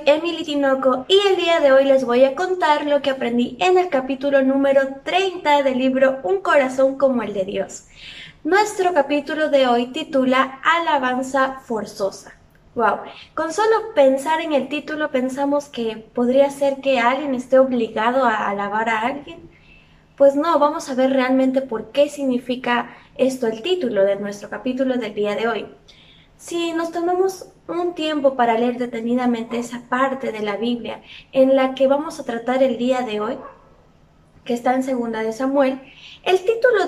Emily Tinoco y el día de hoy les voy a contar lo que aprendí en el capítulo número 30 del libro Un corazón como el de Dios. Nuestro capítulo de hoy titula Alabanza forzosa. Wow, con solo pensar en el título pensamos que podría ser que alguien esté obligado a alabar a alguien. Pues no, vamos a ver realmente por qué significa esto el título de nuestro capítulo del día de hoy. Si nos tomamos un tiempo para leer detenidamente esa parte de la Biblia en la que vamos a tratar el día de hoy, que está en Segunda de Samuel, el título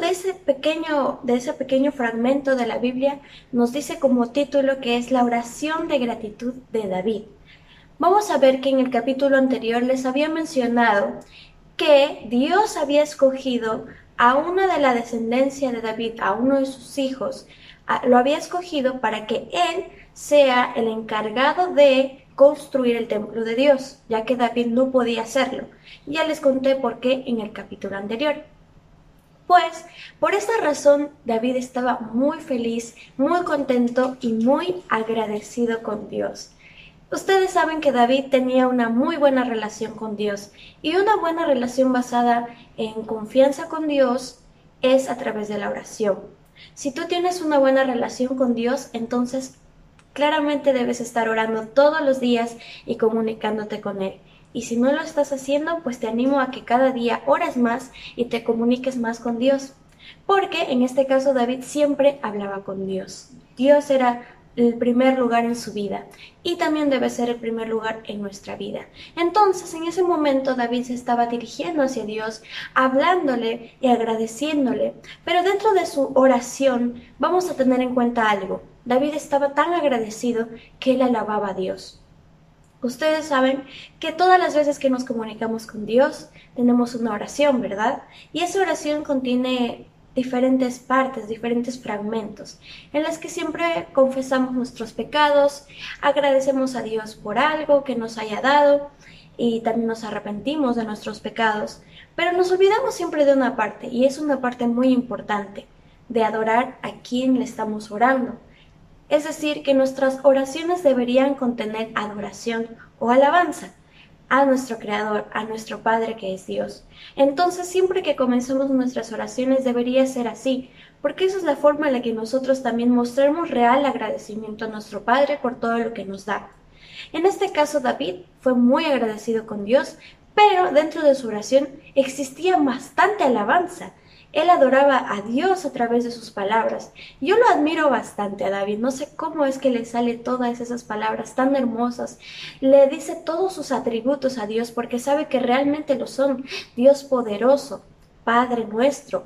de ese pequeño fragmento de la Biblia nos dice como título que es la oración de gratitud de David. Vamos a ver que en el capítulo anterior les había mencionado que Dios había escogido a una de la descendencia de David, a uno de sus hijos, lo había escogido para que él sea el encargado de construir el templo de Dios, ya que David no podía hacerlo. Ya les conté por qué en el capítulo anterior. Pues, por esta razón, David estaba muy feliz, muy contento y muy agradecido con Dios. Ustedes saben que David tenía una muy buena relación con Dios y una buena relación basada en confianza con Dios es a través de la oración. Si tú tienes una buena relación con Dios, entonces claramente debes estar orando todos los días y comunicándote con Él. Y si no lo estás haciendo, pues te animo a que cada día ores más y te comuniques más con Dios. Porque en este caso David siempre hablaba con Dios. Dios era el primer lugar en su vida y también debe ser el primer lugar en nuestra vida. Entonces, en ese momento David se estaba dirigiendo hacia Dios, hablándole y agradeciéndole, pero dentro de su oración vamos a tener en cuenta algo. David estaba tan agradecido que él alababa a Dios. Ustedes saben que todas las veces que nos comunicamos con Dios tenemos una oración, ¿verdad? Y esa oración contiene diferentes partes, diferentes fragmentos, en las que siempre confesamos nuestros pecados, agradecemos a Dios por algo que nos haya dado y también nos arrepentimos de nuestros pecados, pero nos olvidamos siempre de una parte, y es una parte muy importante, de adorar a quien le estamos orando. Es decir, que nuestras oraciones deberían contener adoración o alabanza a nuestro Creador, a nuestro Padre que es Dios. Entonces, siempre que comencemos nuestras oraciones debería ser así, porque esa es la forma en la que nosotros también mostramos real agradecimiento a nuestro Padre por todo lo que nos da. En este caso, David fue muy agradecido con Dios, pero dentro de su oración existía bastante alabanza. Él adoraba a Dios a través de sus palabras. Yo lo admiro bastante a David. No sé cómo es que le sale todas esas palabras tan hermosas. Le dice todos sus atributos a Dios porque sabe que realmente lo son. Dios poderoso, Padre nuestro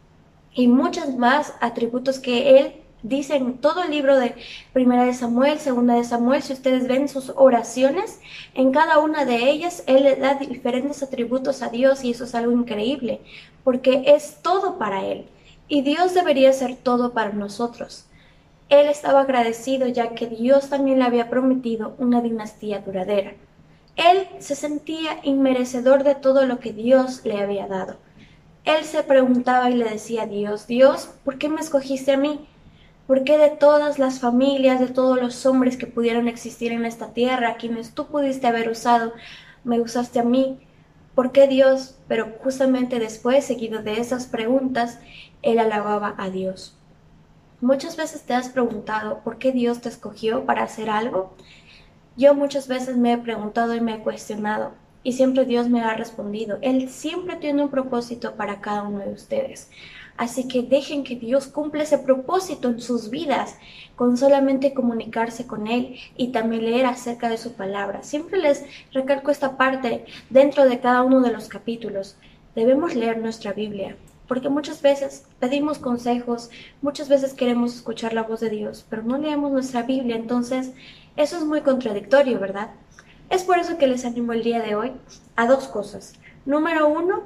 y muchos más atributos que él dice en todo el libro de Primera de Samuel, Segunda de Samuel. Si ustedes ven sus oraciones, en cada una de ellas él le da diferentes atributos a Dios y eso es algo increíble, porque es todo para él y Dios debería ser todo para nosotros. Él estaba agradecido ya que Dios también le había prometido una dinastía duradera. Él se sentía inmerecedor de todo lo que Dios le había dado. Él se preguntaba y le decía a Dios, Dios, ¿por qué me escogiste a mí? ¿Por qué de todas las familias, de todos los hombres que pudieron existir en esta tierra, a quienes tú pudiste haber usado, me usaste a mí? ¿Por qué Dios? Pero justamente después, seguido de esas preguntas, él alababa a Dios. Muchas veces te has preguntado por qué Dios te escogió para hacer algo. Yo muchas veces me he preguntado y me he cuestionado, y siempre Dios me ha respondido. Él siempre tiene un propósito para cada uno de ustedes. Así que dejen que Dios cumpla ese propósito en sus vidas, con solamente comunicarse con Él y también leer acerca de su palabra. Siempre les recalco esta parte dentro de cada uno de los capítulos. Debemos leer nuestra Biblia, porque muchas veces pedimos consejos, muchas veces queremos escuchar la voz de Dios, pero no leemos nuestra Biblia, entonces eso es muy contradictorio, ¿verdad? Es por eso que les animo el día de hoy a dos cosas. Número uno,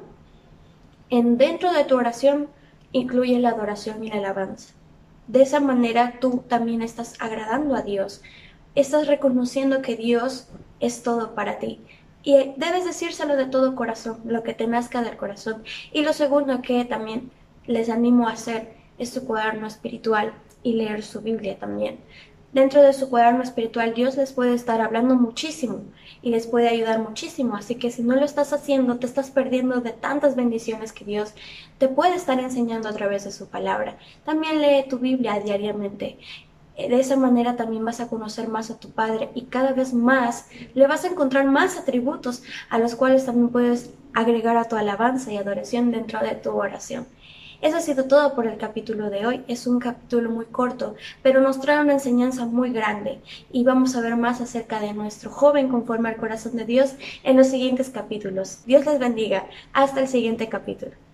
dentro de tu oración incluye la adoración y la alabanza. De esa manera tú también estás agradando a Dios, estás reconociendo que Dios es todo para ti. Y debes decírselo de todo corazón, lo que te nazca del corazón. Y lo segundo que también les animo a hacer es su cuaderno espiritual y leer su Biblia también. Dentro de su cuaderno espiritual, Dios les puede estar hablando muchísimo y les puede ayudar muchísimo. Así que si no lo estás haciendo, te estás perdiendo de tantas bendiciones que Dios te puede estar enseñando a través de su palabra. También lee tu Biblia diariamente. De esa manera también vas a conocer más a tu Padre y cada vez más le vas a encontrar más atributos a los cuales también puedes agregar a tu alabanza y adoración dentro de tu oración. Eso ha sido todo por el capítulo de hoy. Es un capítulo muy corto, pero nos trae una enseñanza muy grande y vamos a ver más acerca de nuestro joven conforme al corazón de Dios en los siguientes capítulos. Dios les bendiga. Hasta el siguiente capítulo.